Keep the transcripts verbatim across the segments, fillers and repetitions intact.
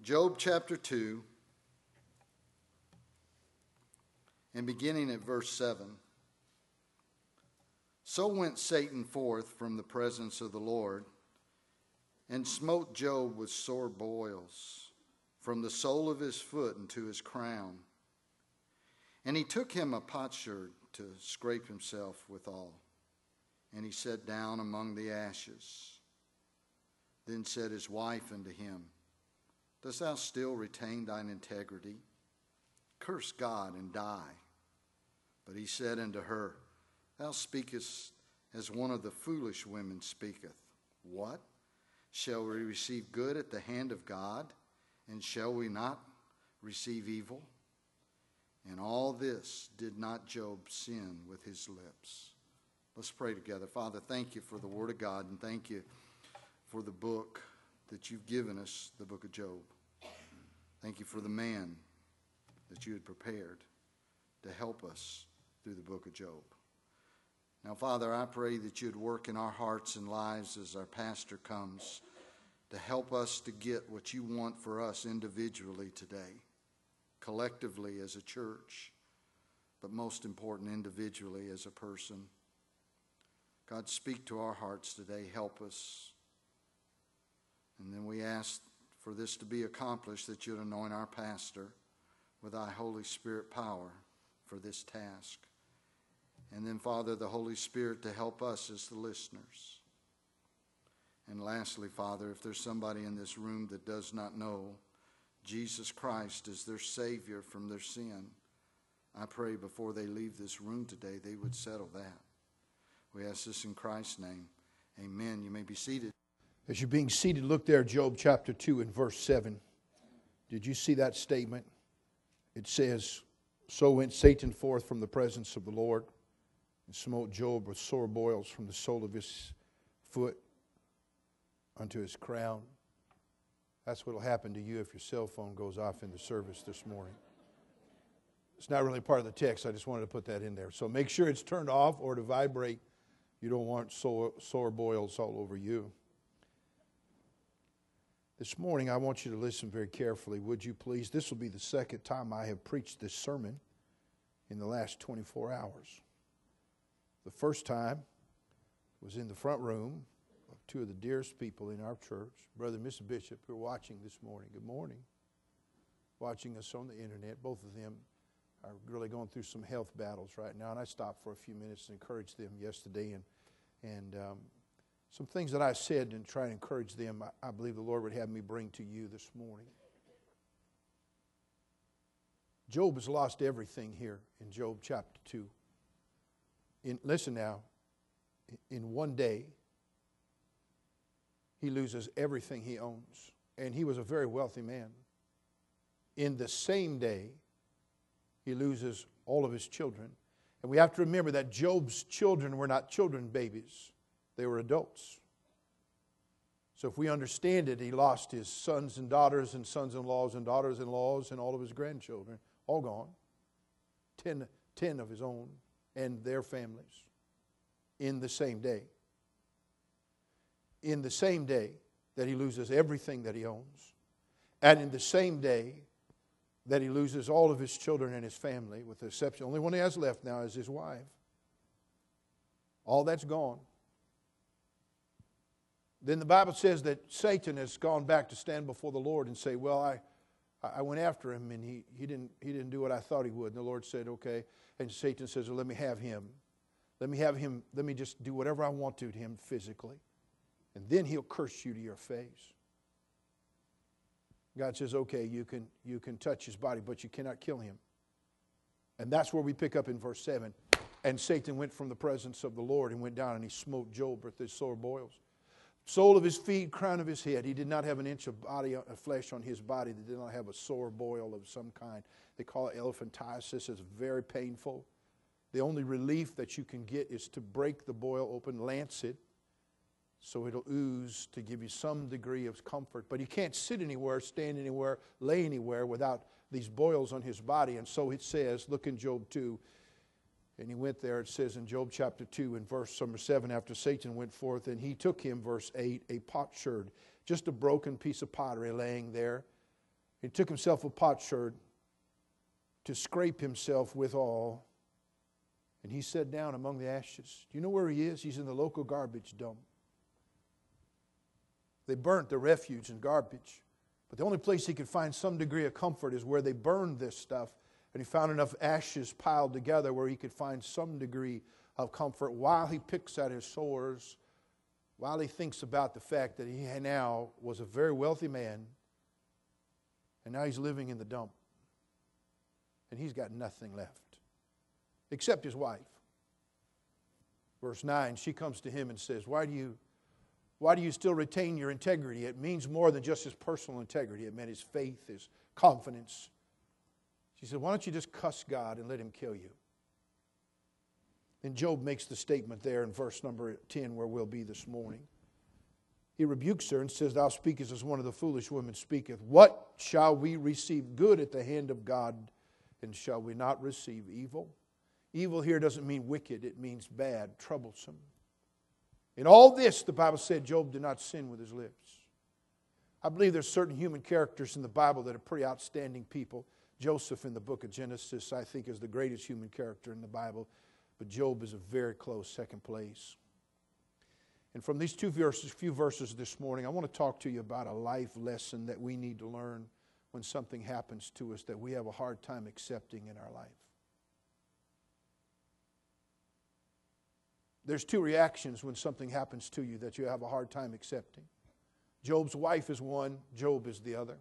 Job chapter two, and beginning at verse seven. So went Satan forth from the presence of the Lord, and smote Job with sore boils, from the sole of his foot unto his crown. And he took him a potsherd to scrape himself withal, and he sat down among the ashes. Then said his wife unto him, Dost thou still retain thine integrity? Curse God and die. But he said unto her, Thou speakest as one of the foolish women speaketh. What? Shall we receive good at the hand of God, and shall we not receive evil? And all this did not Job sin with his lips. Let's pray together. Father, thank you for the Word of God, and thank you for the book that you've given us, the book of Job. Thank you for the man that you had prepared to help us through the book of Job. Now, Father, I pray that you'd work in our hearts and lives as our pastor comes to help us to get what you want for us individually today, collectively as a church, but most important, individually as a person. God, speak to our hearts today. Help us. And then we ask for this to be accomplished, that you'd anoint our pastor with thy Holy Spirit power for this task. And then, Father, the Holy Spirit to help us as the listeners. And lastly, Father, if there's somebody in this room that does not know Jesus Christ as their Savior from their sin, I pray before they leave this room today, they would settle that. We ask this in Christ's name. Amen. You may be seated. As you're being seated, look there, Job chapter two and verse seven. Did you see that statement? It says, So went Satan forth from the presence of the Lord, and smote Job with sore boils from the sole of his foot unto his crown. That's what will happen to you if your cell phone goes off in the service this morning. It's not really part of the text. I just wanted to put that in there. So make sure it's turned off or to vibrate. You don't want sore, sore boils all over you. This morning, I want you to listen very carefully, would you please? This will be the second time I have preached this sermon in the last twenty-four hours. The first time was in the front room of two of the dearest people in our church, Brother and Missus Bishop, who are watching this morning. Good morning. Watching us on the internet. Both of them are really going through some health battles right now, and I stopped for a few minutes to encourage them yesterday, and and um, some things that I said and try to encourage them, I, I believe the Lord would have me bring to you this morning. Job has lost everything here in Job chapter two. In, listen now, in one day, he loses everything he owns, and he was a very wealthy man. In the same day, he loses all of his children. And we have to remember that Job's children were not children babies. They were adults. So if we understand it, he lost his sons and daughters and sons-in-laws and daughters-in-laws and all of his grandchildren, all gone. Ten, ten of his own and their families in the same day. In the same day that he loses everything that he owns. And in the same day that he loses all of his children and his family, with the exception, the only one he has left now is his wife. All that's gone. Then the Bible says that Satan has gone back to stand before the Lord and say, well, I, I went after him and he, he, didn't, he didn't do what I thought he would. And the Lord said, okay. And Satan says, well, let me have him. Let me have him, let me just do whatever I want to to him physically. And then he'll curse you to your face. God says, okay, you can, you can touch his body, but you cannot kill him. And that's where we pick up in verse seven. And Satan went from the presence of the Lord and went down and he smote Job with his sore boils. Sole of his feet, crown of his head. He did not have an inch of body, of flesh on his body that did not have a sore boil of some kind. They call it elephantiasis. It's very painful. The only relief that you can get is to break the boil open, lance it, so it'll ooze to give you some degree of comfort. But he can't sit anywhere, stand anywhere, lay anywhere without these boils on his body. And so it says, look in Job two, and he went there, it says in Job chapter two and verse number seven, after Satan went forth, and he took him, verse eight, a potsherd, just a broken piece of pottery laying there, He took himself a potsherd to scrape himself withal, and he sat down among the ashes. Do you know where he is? He's in the local garbage dump. They burnt the refuse and garbage. But the only place he could find some degree of comfort is where they burned this stuff. And he found enough ashes piled together where he could find some degree of comfort while he picks at his sores, while he thinks about the fact that he now was a very wealthy man, and now he's living in the dump. And he's got nothing left, except his wife. Verse nine, she comes to him and says, Why do you, why do you still retain your integrity? It means more than just his personal integrity. It meant his faith, his confidence. She said, why don't you just cuss God and let him kill you? And Job makes the statement there in verse number ten where we'll be this morning. He rebukes her and says, Thou speakest as one of the foolish women speaketh. What shall we receive good at the hand of God, and shall we not receive evil? Evil here doesn't mean wicked. It means bad, troublesome. In all this, the Bible said Job did not sin with his lips. I believe there's certain human characters in the Bible that are pretty outstanding people. Joseph in the book of Genesis, I think, is the greatest human character in the Bible. But Job is a very close second place. And from these two verses, few verses this morning, I want to talk to you about a life lesson that we need to learn when something happens to us that we have a hard time accepting in our life. There's two reactions when something happens to you that you have a hard time accepting. Job's wife is one, Job is the other.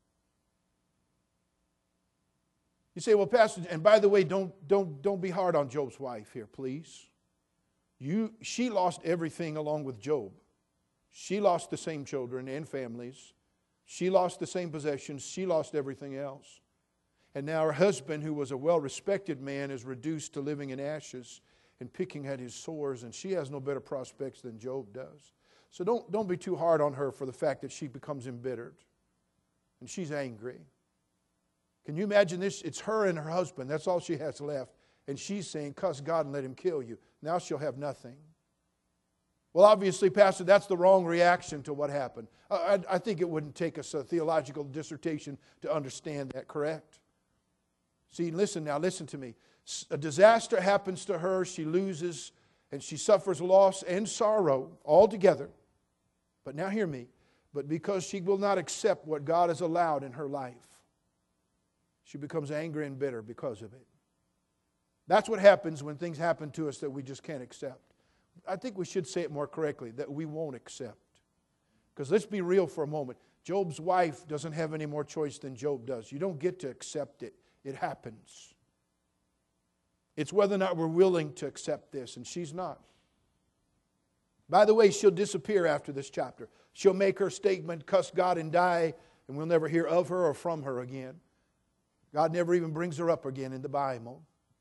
You say, well, Pastor, and by the way, don't, don't, don't be hard on Job's wife here, please. You, she lost everything along with Job. She lost the same children and families. She lost the same possessions. She lost everything else. And now her husband, who was a well-respected man, is reduced to living in ashes and picking at his sores, and she has no better prospects than Job does. So don't, don't be too hard on her for the fact that she becomes embittered and she's angry. Can you imagine this? It's her and her husband. That's all she has left. And she's saying, cuss God and let him kill you. Now she'll have nothing. Well, obviously, Pastor, that's the wrong reaction to what happened. I, I think it wouldn't take us a theological dissertation to understand that, correct? See, listen now, listen to me. A disaster happens to her. She loses and she suffers loss and sorrow altogether. But now hear me. But because she will not accept what God has allowed in her life, she becomes angry and bitter because of it. That's what happens when things happen to us that we just can't accept. I think we should say it more correctly, that we won't accept. Because let's be real for a moment. Job's wife doesn't have any more choice than Job does. You don't get to accept it. It happens. It's whether or not we're willing to accept this, and she's not. By the way, she'll disappear after this chapter. She'll make her statement, cuss God and die, and we'll never hear of her or from her again. God never even brings her up again in the Bible.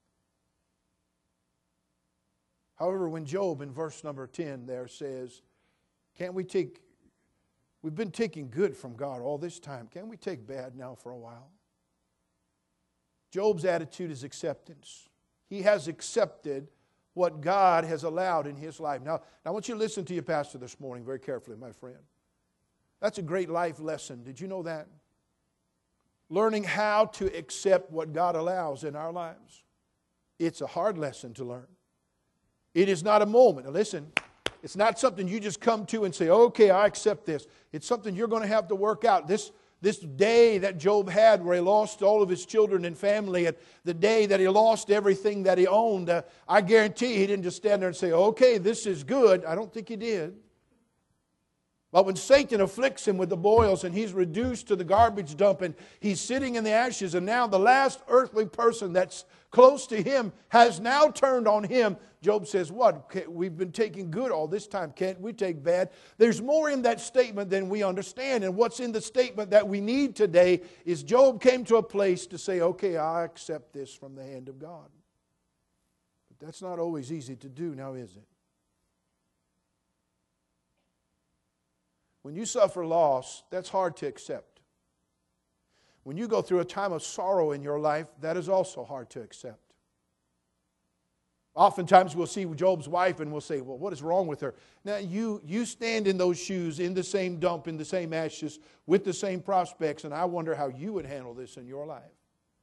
However, when Job in verse number ten there says, can't we take, we've been taking good from God all this time. Can't we take bad now for a while? Job's attitude is acceptance. He has accepted what God has allowed in his life. Now, I want you to listen to your pastor this morning very carefully, my friend. That's a great life lesson. Did you know that? Learning how to accept what God allows in our lives. It's a hard lesson to learn. It is not a moment. Now listen, it's not something you just come to and say, okay, I accept this. It's something you're going to have to work out. This, this day that Job had where he lost all of his children and family, and the day that he lost everything that he owned, uh, I guarantee he didn't just stand there and say, okay, this is good. I don't think he did. But when Satan afflicts him with the boils and he's reduced to the garbage dump and he's sitting in the ashes, and now the last earthly person that's close to him has now turned on him, Job says, what? We've been taking good all this time. Can't we take bad? There's more in that statement than we understand. And what's in the statement that we need today is Job came to a place to say, okay, I accept this from the hand of God. But that's not always easy to do now, is it? When you suffer loss, that's hard to accept. When you go through a time of sorrow in your life, that is also hard to accept. Oftentimes we'll see Job's wife and we'll say, well, what is wrong with her? Now, you, you stand in those shoes, in the same dump, in the same ashes, with the same prospects, and I wonder how you would handle this in your life.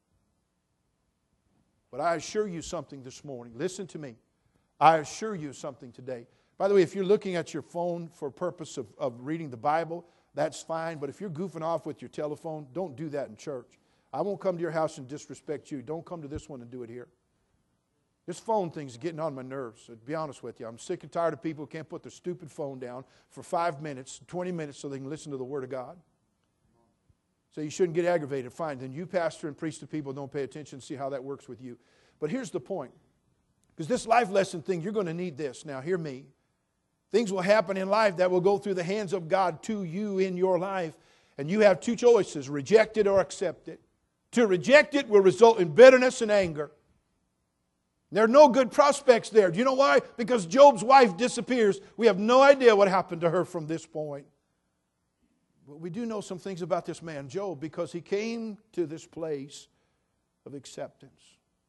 But I assure you something this morning. Listen to me. I assure you something today. By the way, if you're looking at your phone for purpose of, of reading the Bible, that's fine. But if you're goofing off with your telephone, don't do that in church. I won't come to your house and disrespect you. Don't come to this one and do it here. This phone thing's getting on my nerves, to be honest with you. I'm sick and tired of people who can't put their stupid phone down for five minutes, twenty minutes so they can listen to the Word of God. So you shouldn't get aggravated. Fine. Then you pastor and preach to people, don't pay attention and see how that works with you. But here's the point. Because this life lesson thing, you're going to need this. Now, hear me. Things will happen in life that will go through the hands of God to you in your life. And you have two choices, reject it or accept it. To reject it will result in bitterness and anger. There are no good prospects there. Do you know why? Because Job's wife disappears. We have no idea what happened to her from this point. But we do know some things about this man, Job, because he came to this place of acceptance.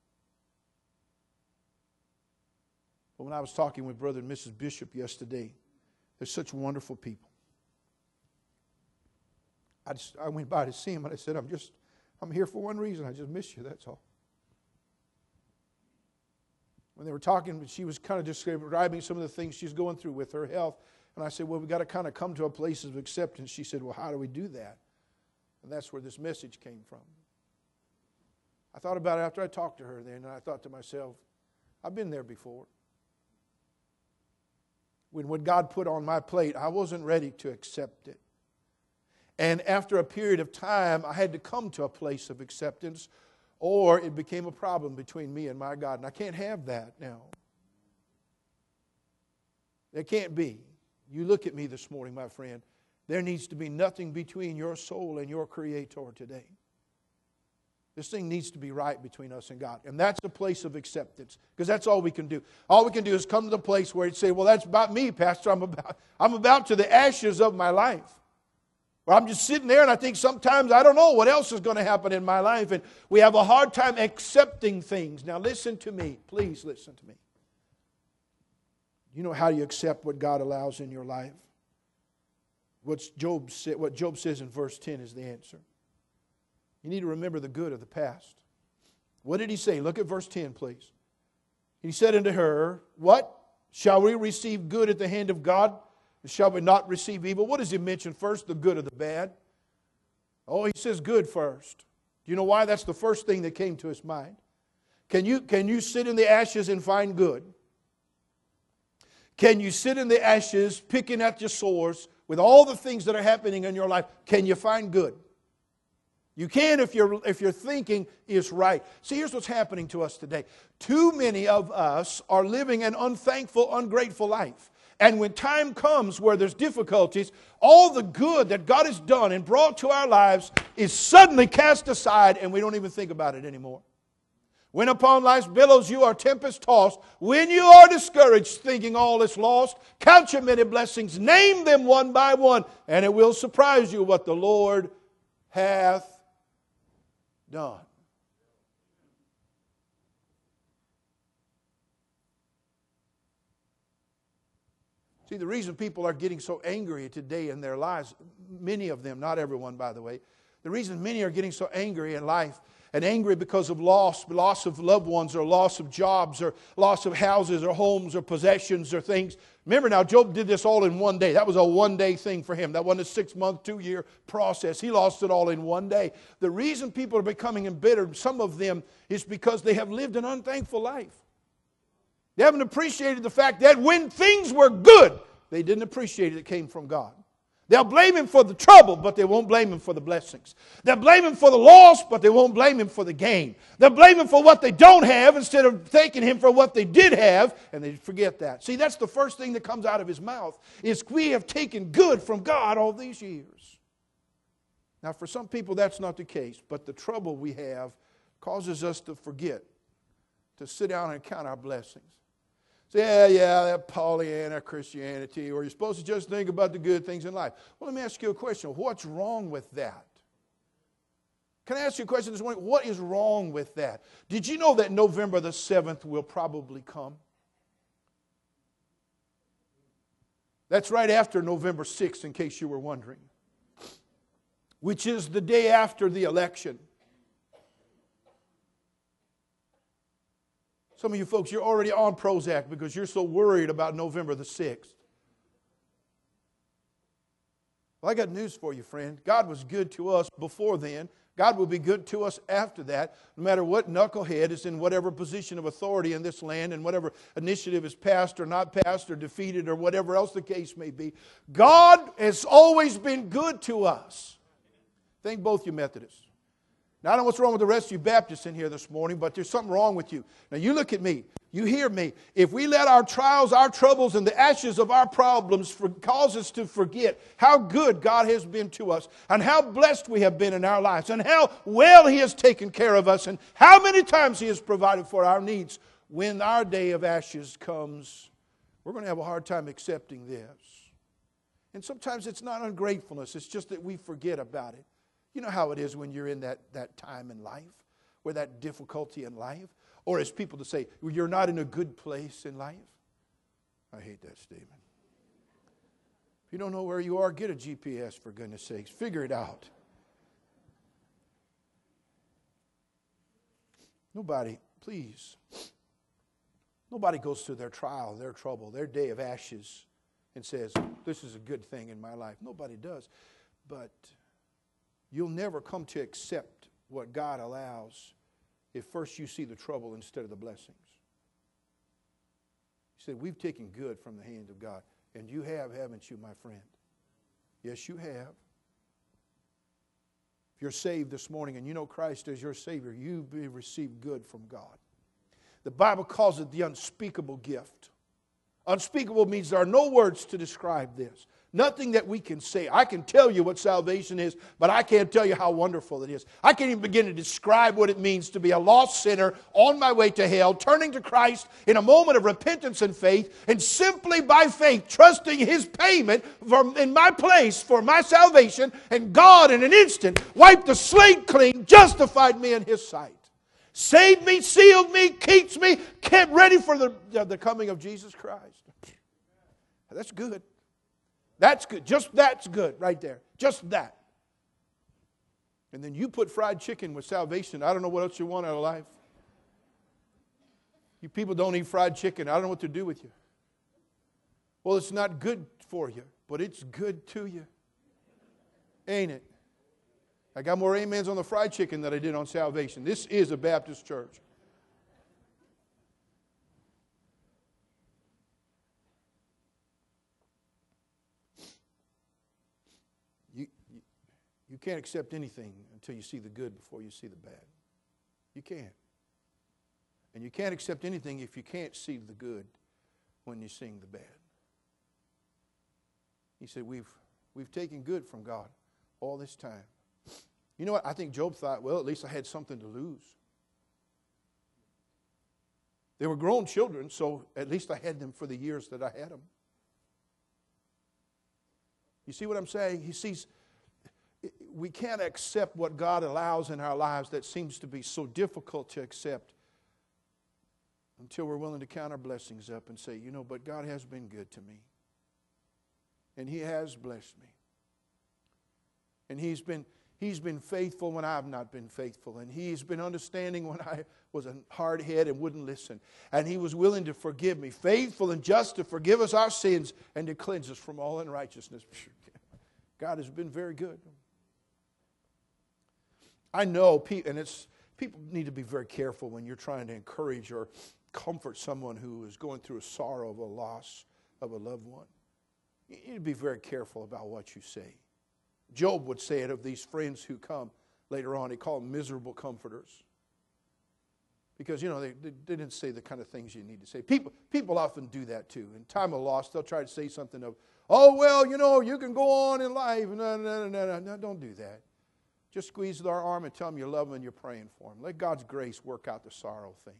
But when I was talking with Brother and Missus Bishop yesterday, they're such wonderful people. I just I went by to see him and I said, I'm just I'm here for one reason. I just miss you, that's all. When they were talking, she was kind of describing some of the things she's going through with her health. And I said, well, we've got to kind of come to a place of acceptance. She said, well, how do we do that? And that's where this message came from. I thought about it after I talked to her then, and I thought to myself, I've been there before. When what God put on my plate, I wasn't ready to accept it. And after a period of time, I had to come to a place of acceptance, or it became a problem between me and my God. And I can't have that now. It can't be. You look at me this morning, my friend. There needs to be nothing between your soul and your Creator today. This thing needs to be right between us and God. And that's a place of acceptance. Because that's all we can do. All we can do is come to the place where you say, well, that's about me, Pastor. I'm about, I'm about to the ashes of my life. Or I'm just sitting there and I think sometimes I don't know what else is going to happen in my life. And we have a hard time accepting things. Now listen to me. Please listen to me. You know how you accept what God allows in your life? What's Job say, what Job says in verse ten is the answer. You need to remember the good of the past. What did he say? Look at verse ten, please. He said unto her, what? Shall we receive good at the hand of God? Shall we not receive evil? What does he mention first? The good or the bad? Oh, he says good first. Do you know why? That's the first thing that came to his mind. Can you, can you sit in the ashes and find good? Can you sit in the ashes picking at your sores with all the things that are happening in your life? Can you find good? You can if your if your thinking is right. See, here's what's happening to us today. Too many of us are living an unthankful, ungrateful life. And when time comes where there's difficulties, all the good that God has done and brought to our lives is suddenly cast aside and we don't even think about it anymore. When upon life's billows you are tempest tossed, when you are discouraged thinking all is lost, count your many blessings, name them one by one, and it will surprise you what the Lord hath done. See, the reason people are getting so angry today in their lives, many of them, not everyone by the way, the reason many are getting so angry in life and angry because of loss, loss of loved ones or loss of jobs or loss of houses or homes or possessions or things. Remember now, Job did this all in one day. That was a one-day thing for him. That wasn't a six-month, two-year process. He lost it all in one day. The reason people are becoming embittered, some of them, is because they have lived an unthankful life. They haven't appreciated the fact that when things were good, they didn't appreciate it, it came from God. They'll blame Him for the trouble, but they won't blame Him for the blessings. They'll blame Him for the loss, but they won't blame Him for the gain. They'll blame Him for what they don't have instead of thanking Him for what they did have, and they forget that. See, that's the first thing that comes out of his mouth, is we have taken good from God all these years. Now, for some people, that's not the case, but the trouble we have causes us to forget to sit down and count our blessings. Say, yeah, yeah, that Pollyanna Christianity, or you're supposed to just think about the good things in life. Well, let me ask you a question. What's wrong with that? Can I ask you a question this morning? What is wrong with that? Did you know that November the seventh will probably come? That's right after November sixth, in case you were wondering, which is the day after the election. Some of you folks, you're already on Prozac because you're so worried about November the sixth. Well, I got news for you, friend. God was good to us before then. God will be good to us after that, no matter what knucklehead is in whatever position of authority in this land and whatever initiative is passed or not passed or defeated or whatever else the case may be. God has always been good to us. Thank both you Methodists. Now, I don't know what's wrong with the rest of you Baptists in here this morning, but there's something wrong with you. Now, you look at me. You hear me. If we let our trials, our troubles, and the ashes of our problems for, cause us to forget how good God has been to us and how blessed we have been in our lives and how well He has taken care of us and how many times He has provided for our needs, when our day of ashes comes, we're going to have a hard time accepting this. And sometimes it's not ungratefulness. It's just that we forget about it. You know how it is when you're in that, that time in life, or that difficulty in life. Or as people to say, well, you're not in a good place in life. I hate that statement. If you don't know where you are, get a G P S, for goodness sakes. Figure it out. Nobody, please, nobody goes through their trial, their trouble, their day of ashes and says, this is a good thing in my life. Nobody does. But you'll never come to accept what God allows if first you see the trouble instead of the blessings. He said, we've taken good from the hand of God. And you have, haven't you, my friend? Yes, you have. If you're saved this morning and you know Christ as your Savior, you've received good from God. The Bible calls it the unspeakable gift. Unspeakable means there are no words to describe this. Nothing that we can say. I can tell you what salvation is, but I can't tell you how wonderful it is. I can't even begin to describe what it means to be a lost sinner on my way to hell, turning to Christ in a moment of repentance and faith, and simply by faith trusting His payment for, in my place for my salvation, and God in an instant wiped the slate clean, justified me in His sight. Saved me, sealed me, keeps me, kept ready for the, the coming of Jesus Christ. That's good. That's good. Just that's good right there. Just that. And then you put fried chicken with salvation. I don't know what else you want out of life. You people don't eat fried chicken. I don't know what to do with you. Well, it's not good for you, but it's good to you. Ain't it? I got more amens on the fried chicken than I did on salvation. This is a Baptist church. You, you, you can't accept anything until you see the good before you see the bad. You can't. And you can't accept anything if you can't see the good when you're seeing the bad. He said, we've, we've taken good from God all this time. You know what? I think Job thought, well, at least I had something to lose. They were grown children, so at least I had them for the years that I had them. You see what I'm saying? He sees, we can't accept what God allows in our lives that seems to be so difficult to accept until we're willing to count our blessings up and say, you know, but God has been good to me. And He has blessed me. And He's been, He's been faithful when I've not been faithful. And He's been understanding when I was a hard head and wouldn't listen. And He was willing to forgive me. Faithful and just to forgive us our sins and to cleanse us from all unrighteousness. God has been very good. I know, and it's people need to be very careful when you're trying to encourage or comfort someone who is going through a sorrow of a loss of a loved one. You need to be very careful about what you say. Job would say it of these friends who come later on. He called them miserable comforters. Because, you know, they, they didn't say the kind of things you need to say. People, people often do that too. In time of loss, they'll try to say something of, oh, well, you know, you can go on in life. No, no, no, no, no, don't do that. Just squeeze their arm and tell them you love them and you're praying for them. Let God's grace work out the sorrow thing.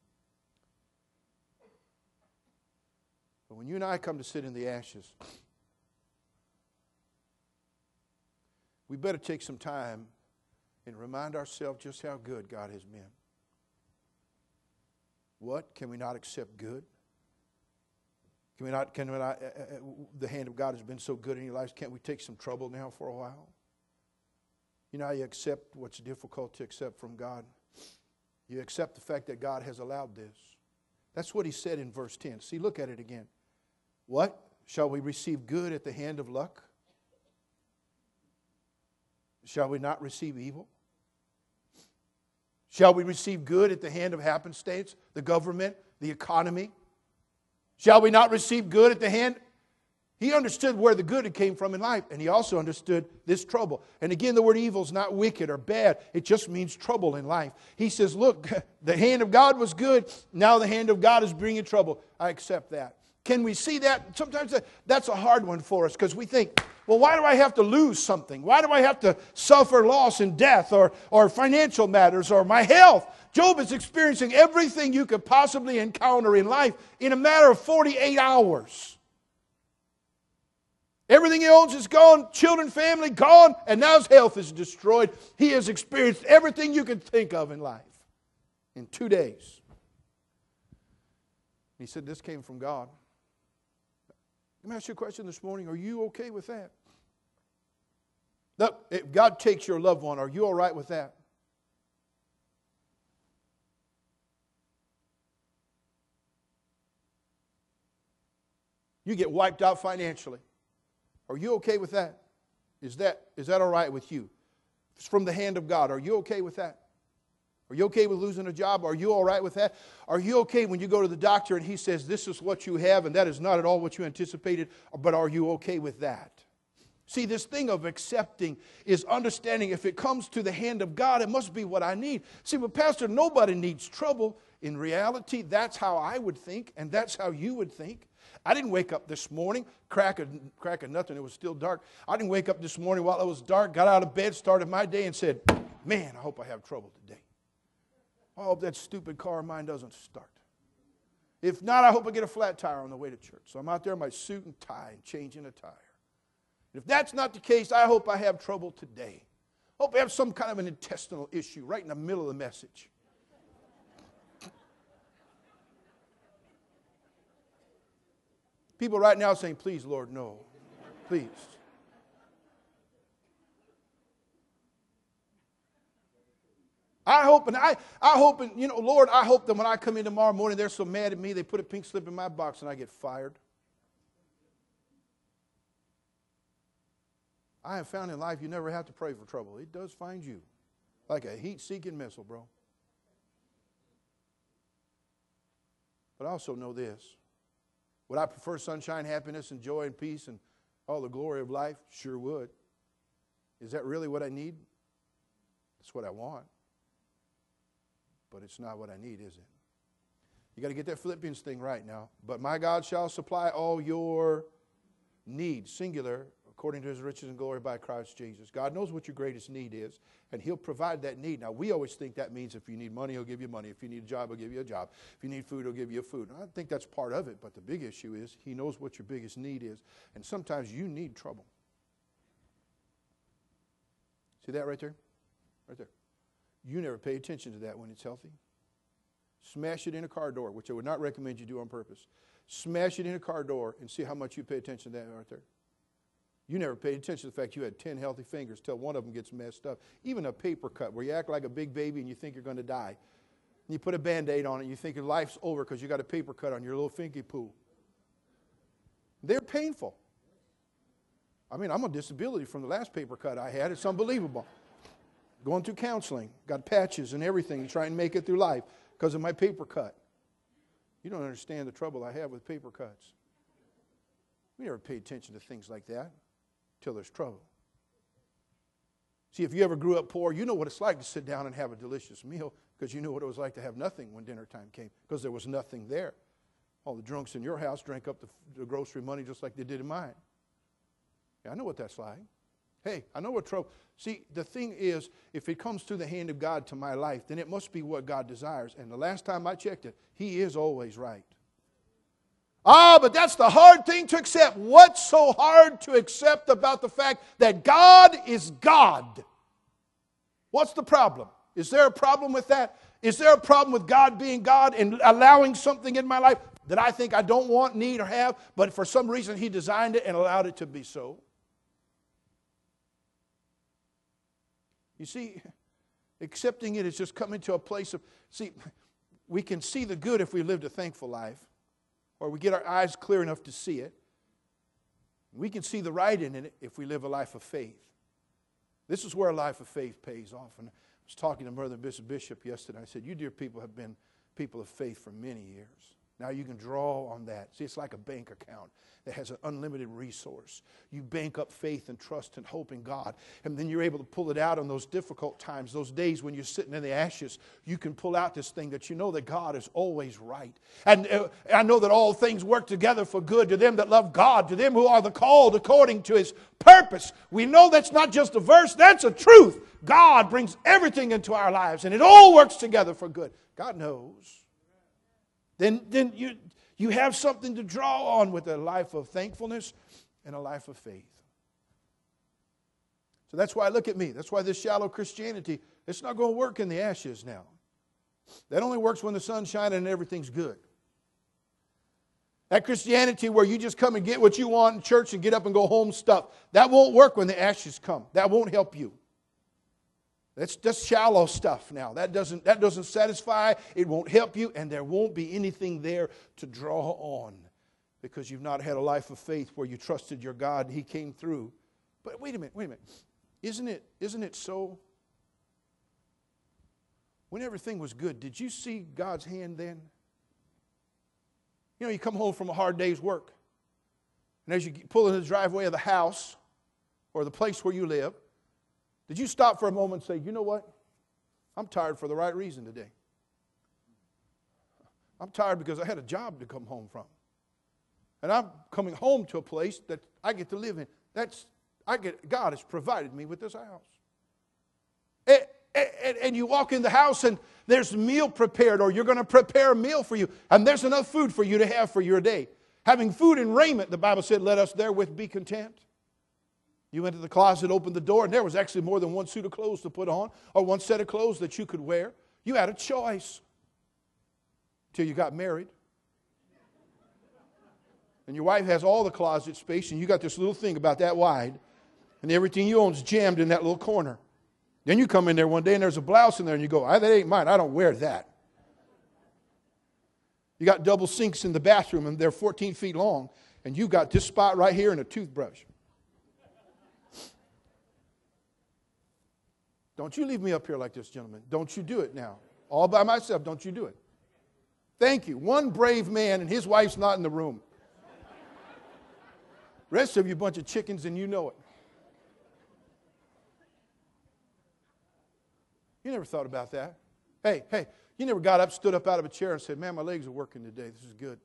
But when you and I come to sit in the ashes, we better take some time and remind ourselves just how good God has been. What? Can we not accept good? Can we not, can we not, uh, uh, the hand of God has been so good in your lives, can't we take some trouble now for a while? You know how you accept what's difficult to accept from God? You accept the fact that God has allowed this. That's what he said in verse ten. See, look at it again. What? Shall we receive good at the hand of luck? Shall we not receive evil? Shall we receive good at the hand of happenstance, the government, the economy? Shall we not receive good at the hand? He understood where the good came from in life, and he also understood this trouble. And again, the word evil is not wicked or bad. It just means trouble in life. He says, look, the hand of God was good. Now the hand of God is bringing trouble. I accept that. Can we see that? Sometimes that's a hard one for us because we think, well, why do I have to lose something? Why do I have to suffer loss and death or, or financial matters or my health? Job is experiencing everything you could possibly encounter in life in a matter of forty-eight hours. Everything he owns is gone, children, family, gone, and now his health is destroyed. He has experienced everything you can think of in life in two days. He said, this came from God. Let me ask you a question this morning. Are you okay with that? Look, if God takes your loved one, are you all right with that? You get wiped out financially. Are you okay with that? Is that, is that all right with you? It's from the hand of God. Are you okay with that? Are you okay with losing a job? Are you all right with that? Are you okay when you go to the doctor and he says, this is what you have and that is not at all what you anticipated, but are you okay with that? See, this thing of accepting is understanding if it comes to the hand of God, it must be what I need. See, but Pastor, nobody needs trouble. In reality, that's how I would think and that's how you would think. I didn't wake up this morning, crack of, crack of nothing, it was still dark. I didn't wake up this morning while it was dark, got out of bed, started my day and said, man, I hope I have trouble today. I hope that stupid car of mine doesn't start. If not, I hope I get a flat tire on the way to church. So I'm out there in my suit and tie and changing a tire. If that's not the case, I hope I have trouble today. I hope I have some kind of an intestinal issue right in the middle of the message. People right now saying, please, Lord, no. Please. I hope, and I, I hope, and you know, Lord, I hope that when I come in tomorrow morning, they're so mad at me, they put a pink slip in my box and I get fired. I have found in life you never have to pray for trouble. It does find you. Like a heat-seeking missile, bro. But I also know this. Would I prefer sunshine, happiness, and joy and peace and all the glory of life? Sure would. Is that really what I need? That's what I want. But it's not what I need, is it? You got to get that Philippians thing right now. But my God shall supply all your needs, singular, according to his riches and glory by Christ Jesus. God knows what your greatest need is, and he'll provide that need. Now, we always think that means if you need money, he'll give you money. If you need a job, he'll give you a job. If you need food, he'll give you food. I think that's part of it, but the big issue is he knows what your biggest need is, and sometimes you need trouble. See that right there? Right there. You never pay attention to that when it's healthy. Smash it in a car door, which I would not recommend you do on purpose. Smash it in a car door and see how much you pay attention to that right there. You never paid attention to the fact you had ten healthy fingers till one of them gets messed up. Even a paper cut where you act like a big baby and you think you're going to die. And you put a Band-Aid on it and you think your life's over because you got a paper cut on your little finky poo. They're painful. I mean, I'm on disability from the last paper cut I had. It's unbelievable. Going through counseling, got patches and everything, trying to make it through life because of my paper cut. You don't understand the trouble I have with paper cuts. We never pay attention to things like that till there's trouble. See, if you ever grew up poor, you know what it's like to sit down and have a delicious meal because you knew what it was like to have nothing when dinner time came because there was nothing there. All the drunks in your house drank up the, the grocery money just like they did in mine. Yeah, I know what that's like. Hey, I know what trouble. See, the thing is, if it comes through the hand of God to my life, then it must be what God desires. And the last time I checked it, he is always right. Ah, but that's the hard thing to accept. What's so hard to accept about the fact that God is God? What's the problem? Is there a problem with that? Is there a problem with God being God and allowing something in my life that I think I don't want, need, or have, but for some reason He designed it and allowed it to be so? You see, accepting it is just coming to a place of, see, we can see the good if we lived a thankful life, or we get our eyes clear enough to see it. We can see the right in it if we live a life of faith. This is where a life of faith pays off. And I was talking to Brother Bishop Bishop yesterday. I said, you dear people have been people of faith for many years. Now you can draw on that. See, it's like a bank account that has an unlimited resource. You bank up faith and trust and hope in God. And then you're able to pull it out on those difficult times, those days when you're sitting in the ashes. You can pull out this thing that you know that God is always right. And uh, I know that all things work together for good to them that love God, to them who are the called according to His purpose. We know that's not just a verse, that's a truth. God brings everything into our lives and it all works together for good. God knows. Then, then you, you have something to draw on with a life of thankfulness and a life of faith. So that's why, look at me. That's why this shallow Christianity, it's not going to work in the ashes now. That only works when the sun's shining and everything's good. That Christianity where you just come and get what you want in church and get up and go home stuff, that won't work when the ashes come. That won't help you. That's just shallow stuff now. That doesn't, that doesn't satisfy. It won't help you. And there won't be anything there to draw on because you've not had a life of faith where you trusted your God and He came through. But wait a minute, wait a minute. Isn't it, isn't it so? When everything was good, did you see God's hand then? You know, you come home from a hard day's work. And as you pull in the driveway of the house or the place where you live, did you stop for a moment and say, you know what? I'm tired for the right reason today. I'm tired because I had a job to come home from. And I'm coming home to a place that I get to live in. That's I get God has provided me with this house. And, and, and you walk in the house and there's a meal prepared, or you're going to prepare a meal for you. And there's enough food for you to have for your day. Having food and raiment, the Bible said, let us therewith be content. You went to the closet, opened the door, and there was actually more than one suit of clothes to put on or one set of clothes that you could wear. You had a choice till you got married. And your wife has all the closet space, and you got this little thing about that wide, and everything you own is jammed in that little corner. Then you come in there one day, and there's a blouse in there, and you go, that ain't mine. I don't wear that. You got double sinks in the bathroom, and they're fourteen feet long, and you got this spot right here and a toothbrush. Don't you leave me up here like this, gentlemen. Don't you do it now. All by myself, don't you do it. Thank you. One brave man and his wife's not in the room. Rest of you a bunch of chickens and you know it. You never thought about that. Hey, hey, you never got up, stood up out of a chair and said, man, my legs are working today. This is good.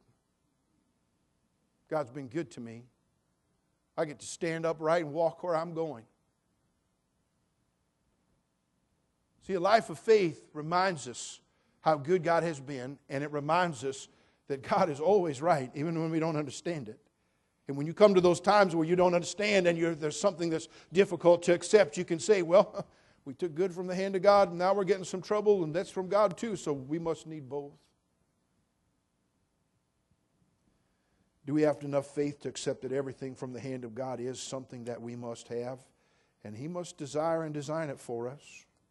God's been good to me. I get to stand upright and walk where I'm going. See, a life of faith reminds us how good God has been, and it reminds us that God is always right, even when we don't understand it. And when you come to those times where you don't understand and you're, there's something that's difficult to accept, you can say, well, we took good from the hand of God, and now we're getting some trouble, and that's from God too, so we must need both. Do we have enough faith to accept that everything from the hand of God is something that we must have, and He must desire and design it for us?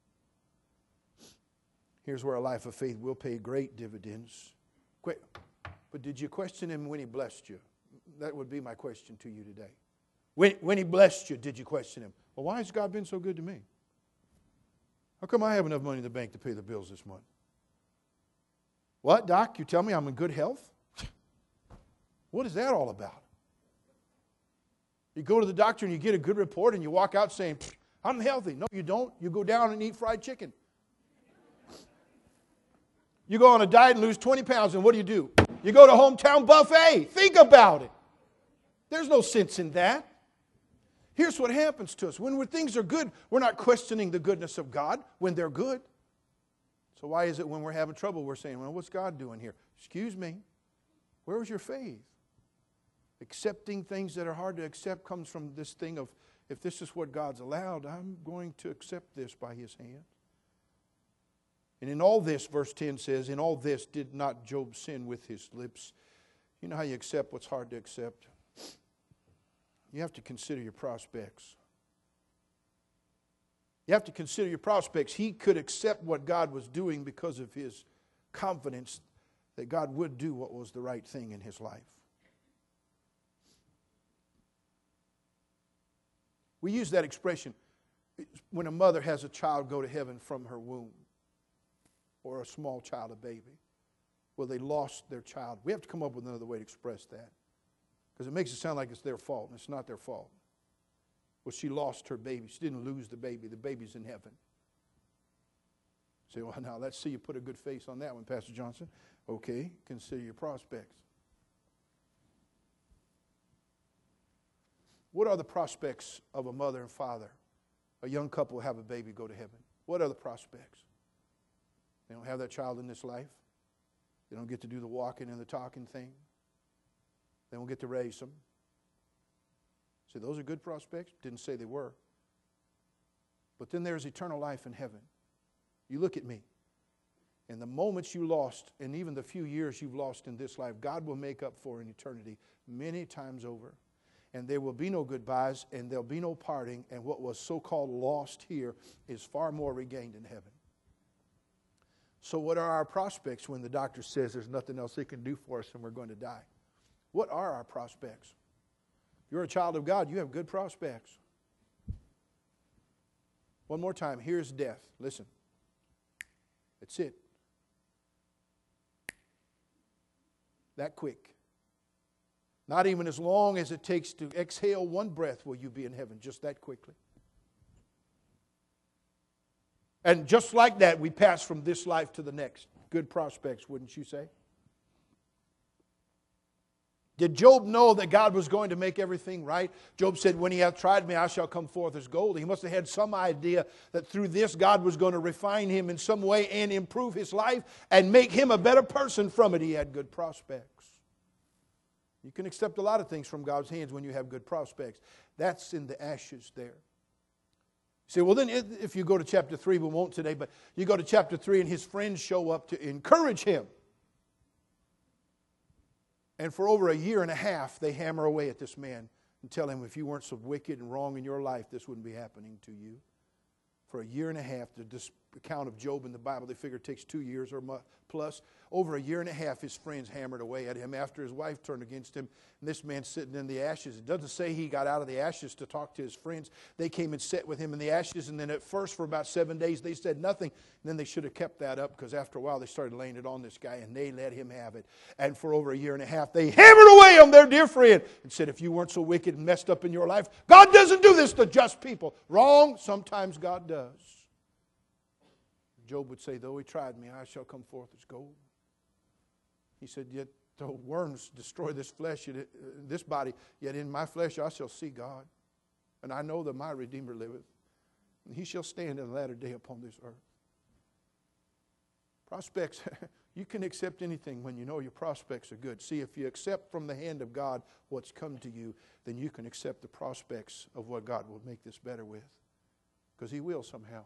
Here's where a life of faith will pay great dividends. But did you question Him when He blessed you? That would be my question to you today. When, when He blessed you, did you question Him? Well, why has God been so good to me? How come I have enough money in the bank to pay the bills this month? What, Doc? You tell me I'm in good health? What is that all about? You go to the doctor and you get a good report and you walk out saying, I'm healthy. No, you don't. You go down and eat fried chicken. You go on a diet and lose twenty pounds, and what do you do? You go to Hometown Buffet. Think about it. There's no sense in that. Here's what happens to us. When things are good, we're not questioning the goodness of God when they're good. So why is it when we're having trouble, we're saying, well, what's God doing here? Excuse me. Where was your faith? Accepting things that are hard to accept comes from this thing of if this is what God's allowed, I'm going to accept this by His hand. And in all this, verse ten says, in all this did not Job sin with his lips. You know how you accept what's hard to accept? You have to consider your prospects. You have to consider your prospects. He could accept what God was doing because of his confidence that God would do what was the right thing in his life. We use that expression when a mother has a child go to heaven from her womb, or a small child, a baby. Well, they lost their child. We have to come up with another way to express that, because it makes it sound like it's their fault, and it's not their fault. Well, she lost her baby. She didn't lose the baby. The baby's in heaven. Say, well, now let's see you put a good face on that one, Pastor Johnson. Okay, consider your prospects. What are the prospects of a mother and father? A young couple have a baby, go to heaven. What are the prospects? They don't have that child in this life. They don't get to do the walking and the talking thing. They don't get to raise them. See, those are good prospects. Didn't say they were. But then there's eternal life in heaven. You look at me. And the moments you lost, and even the few years you've lost in this life, God will make up for in eternity many times over. And there will be no goodbyes, and there'll be no parting, and what was so-called lost here is far more regained in heaven. So what are our prospects when the doctor says there's nothing else they can do for us and we're going to die? What are our prospects? If you're a child of God, you have good prospects. One more time, here's death. Listen. That's it. That quick. Not even as long as it takes to exhale one breath will you be in heaven, just that quickly. And just like that, we pass from this life to the next. Good prospects, wouldn't you say? Did Job know that God was going to make everything right? Job said, when he hath tried me, I shall come forth as gold. He must have had some idea that through this, God was going to refine him in some way and improve his life and make him a better person from it. He had good prospects. You can accept a lot of things from God's hands when you have good prospects. That's in the ashes there. You say, well, then if you go to chapter three, we won't today, but you go to chapter three and his friends show up to encourage him. And for over a year and a half, they hammer away at this man and tell him, if you weren't so wicked and wrong in your life, this wouldn't be happening to you. For a year and a half, this account of Job in the Bible, they figure it takes two years or plus. Over a year and a half, his friends hammered away at him after his wife turned against him. And this man sitting in the ashes. It doesn't say he got out of the ashes to talk to his friends. They came and sat with him in the ashes. And then at first, for about seven days, they said nothing. And then they should have kept that up, because after a while, they started laying it on this guy, and they let him have it. And for over a year and a half, they hammered away on their dear friend and said, if you weren't so wicked and messed up in your life, God doesn't do this to just people. Wrong. Sometimes God does. Job would say, though he tried me, I shall come forth as gold. He said, yet though worms destroy this flesh, yet, uh, this body, yet in my flesh I shall see God. And I know that my Redeemer liveth, and he shall stand in the latter day upon this earth. Prospects, you can accept anything when you know your prospects are good. See, if you accept from the hand of God what's come to you, then you can accept the prospects of what God will make this better with, because he will somehow.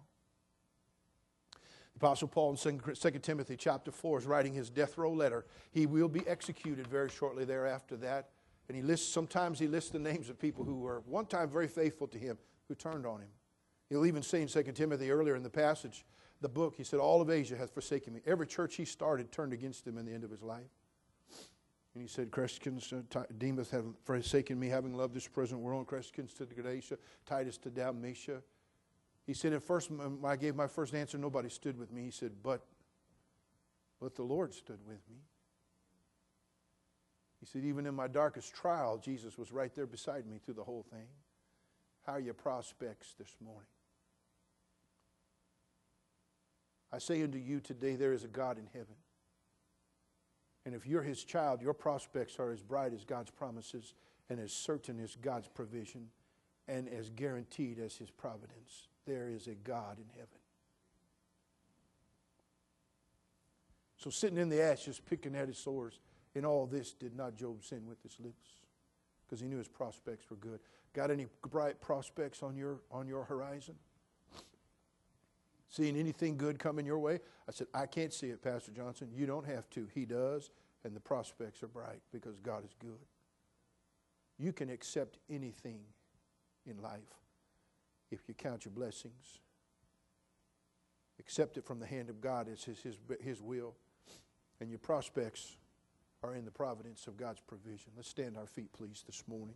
The Apostle Paul in Second Timothy chapter four is writing his death row letter. He will be executed very shortly thereafter that. And he lists, sometimes he lists the names of people who were one time very faithful to him, who turned on him. He'll even say in Second Timothy earlier in the passage, the book, he said, all of Asia hath forsaken me. Every church he started turned against him in the end of his life. And he said, Crescens, uh, Demas have forsaken me, having loved this present world. Crescens to Galatia, Titus to Dalmatia. He said, at first, when I gave my first answer, nobody stood with me. He said, but, but the Lord stood with me. He said, even in my darkest trial, Jesus was right there beside me through the whole thing. How are your prospects this morning? I say unto you today, there is a God in heaven. And if you're his child, your prospects are as bright as God's promises and as certain as God's provision and as guaranteed as his providence. There is a God in heaven. So sitting in the ashes, picking at his sores, in all this did not Job sin with his lips. because he knew his prospects were good. Got any bright prospects on your on your horizon? Seeing anything good coming your way? I said, I can't see it, Pastor Johnson. You don't have to. He does, and the prospects are bright because God is good. You can accept anything in life if you count your blessings. Accept it from the hand of God as his, his, his will, and your prospects are in the providence of God's provision. Let's stand our feet, please, this morning.